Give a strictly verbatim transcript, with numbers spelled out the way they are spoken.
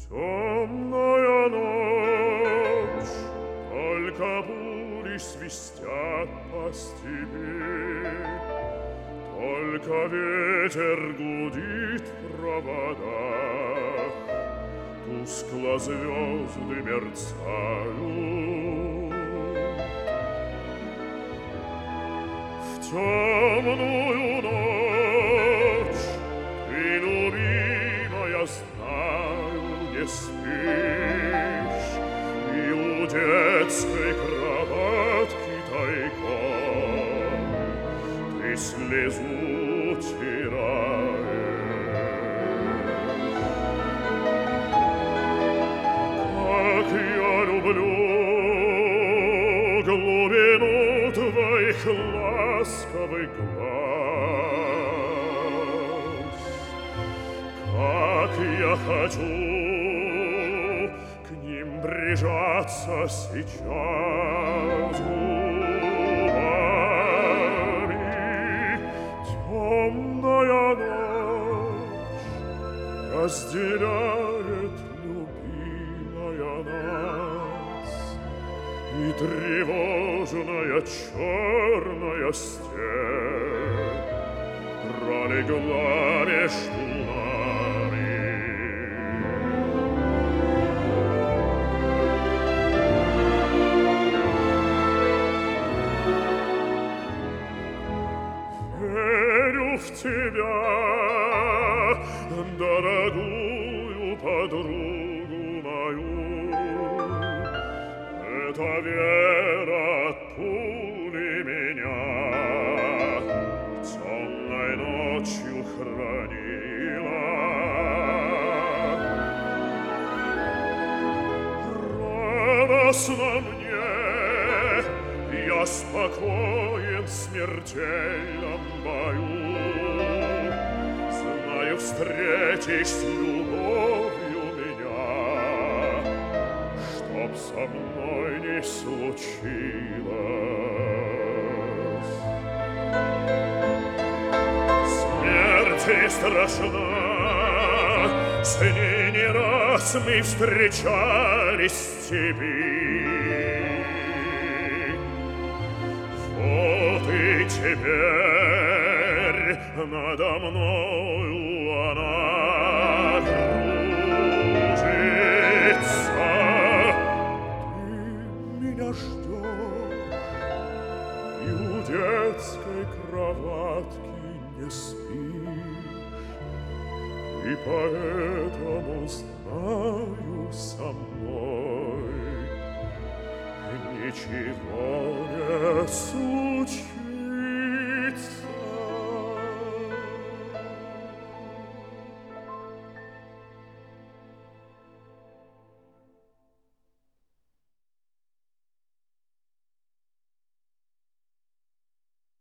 Темная ночь, только бури свистят по степи, только ветер гудит в проводах, тускло звезды мерцают. В темную ночь ты, любимая, знаю, не спишь, и у детской кроватки тайком ты слезу тираешь. Как я люблю глубину твоих ласковых глаз, как я хочу к ним прижаться сейчас губами. Темная ночь разделяет, любимая, нас, и тревожная черная степь пролегла между нами. Верю в тебя, дорогую подругу мою. Эта вера от пули меня темной ночью хранила. Радостно мне, я спокоен в смертельном бою. Знаю, встретишь с любовью меня, чтоб со мной не случилось. Смерть не страшна, с ней не раз мы встречались в степи. Вот и теперь надо мною она кружится. Ты меня ждешь, и у детской кроватки не спишь, и поэтому знаю, со мной ничего не случится.